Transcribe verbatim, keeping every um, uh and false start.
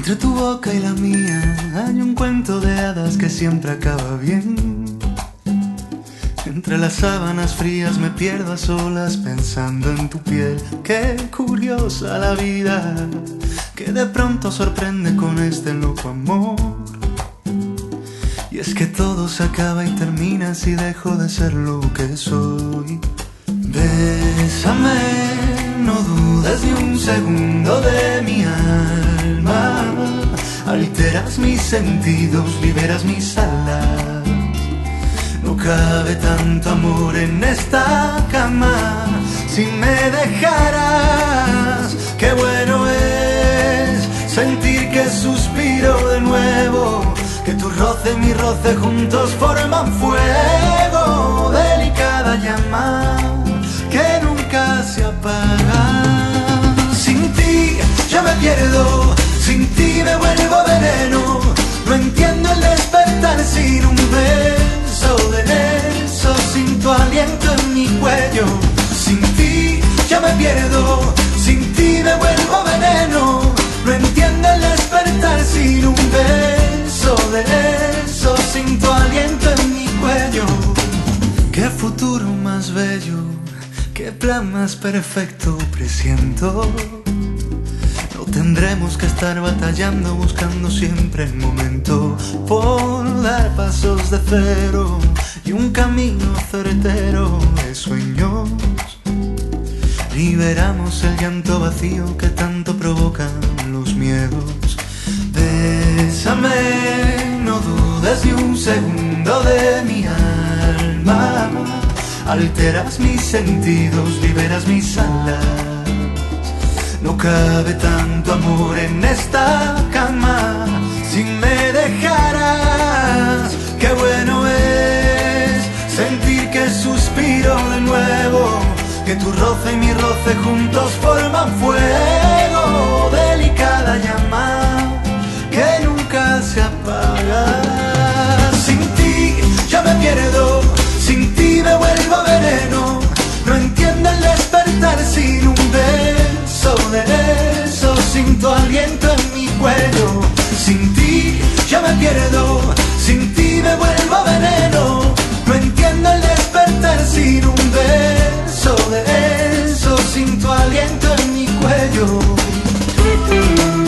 Entre tu boca y la mía hay un cuento de hadas que siempre acaba bien. Entre las sábanas frías me pierdo a solas pensando en tu piel. Qué curiosa la vida, que de pronto sorprende con este loco amor. Y es que todo se acaba y termina si dejo de ser lo que soy. Bésame, no dudes ni un segundo de mi alma. Alteras mis sentidos, liberas mis alas. No cabe tanto amor en esta cama. Si me dejaras, qué bueno es sentir que suspiro de nuevo, que tu roce y mi roce juntos forman fuego. Delicada llama que nunca se apaga. Sin ti yo me pierdo, sin ti me vuelvo veneno. No entiendo el despertar sin un beso de eso, sin tu aliento en mi cuello. Sin ti yo me pierdo, sin ti me vuelvo veneno. No entiendo el despertar sin un beso de eso, sin tu aliento en mi cuello. Qué futuro más bello, qué plan más perfecto presiento. No tendremos que estar batallando, buscando siempre el momento por dar pasos de cero y un camino certero de sueños. Liberamos el llanto vacío que tanto provocan los miedos. Bésame, no dudes ni un segundo de mi alma. Alteras mis sentidos, liberas mis alas. No cabe tanto amor en esta cama. Si me dejaras, qué bueno es sentir que suspiro de nuevo, que tu roce y mi roce juntos forman fuego. Delicada llama que nunca se apaga. Sin ti yo me pierdo, sin ti me vuelvo veneno. No entiendo el despertar sin un beso de eso, sin tu aliento en mi cuello. Sin ti yo me pierdo, sin ti me vuelvo veneno. No entiendo el despertar sin un beso de eso, sin tu aliento en mi cuello.